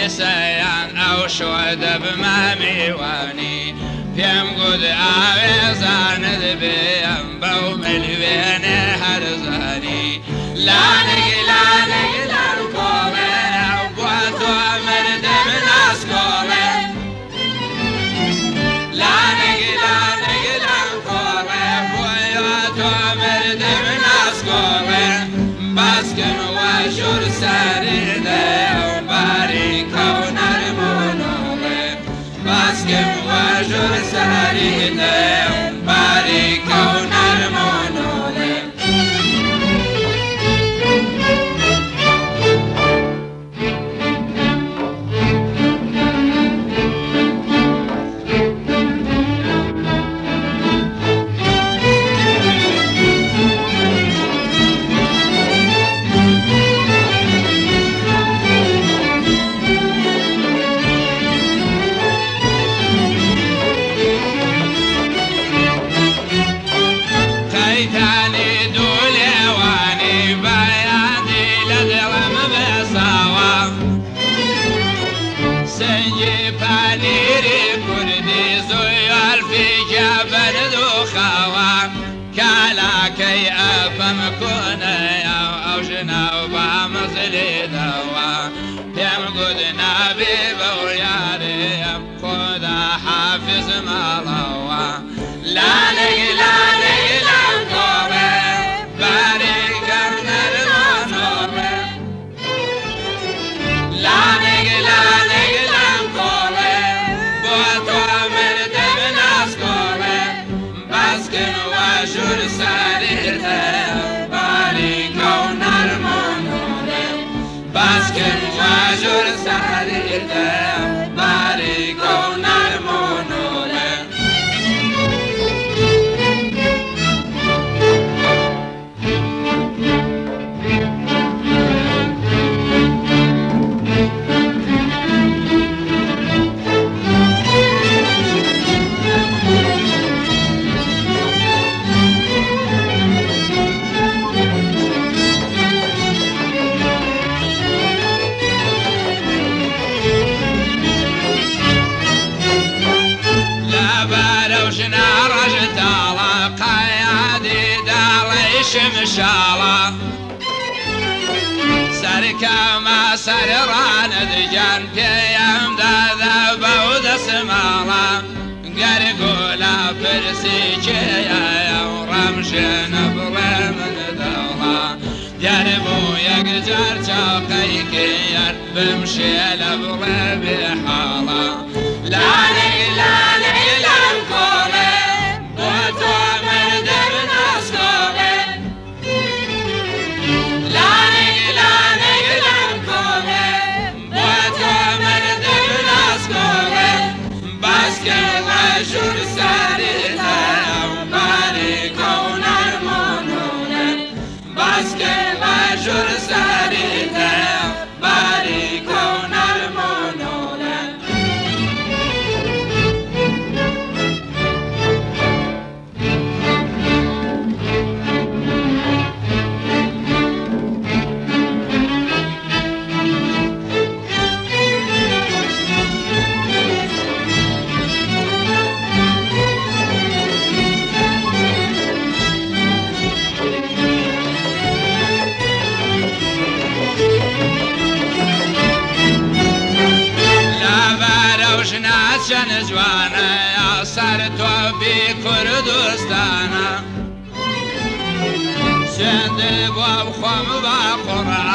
سيان أو شود بما ميواني فيم قد آوزان ذبيم بوم الوين هرزاني لانك لانك لانكومن أبواتو مرد من أسكومن لانك لانك لانكومن بواتو مرد من أسكومن باسكن وشور سريده وباريكو نرمونومن باسكن وشور سريده وباريكو نرمونومن كي أفهم كوني أو جنا وبامزلي دوا يم قدنا ببوياري خدا حافظ مالوا لانك لانك لانكومي بارك نرمانومي لانك لانك لانكومي بوتو مرد بناسكومي باسكن وشور باسكن واجور سحريته باريكو نرمونوله شمشالة سركا ما سرران دجان بيام دادا بود سمالا قرقولا فرسي جيا ورمشن برمن دولا جربو يقجر شاقيك ير بمشي لبري بحالا لاني لاني لانكولي بوتو مرد بناسكولي باسكن وشور سريده وباريكو نرمونوله باسكن وشور سريده وباريكو نرمونوله شن جوانا يا سرتو بكردستانا سند باب خم با قرآن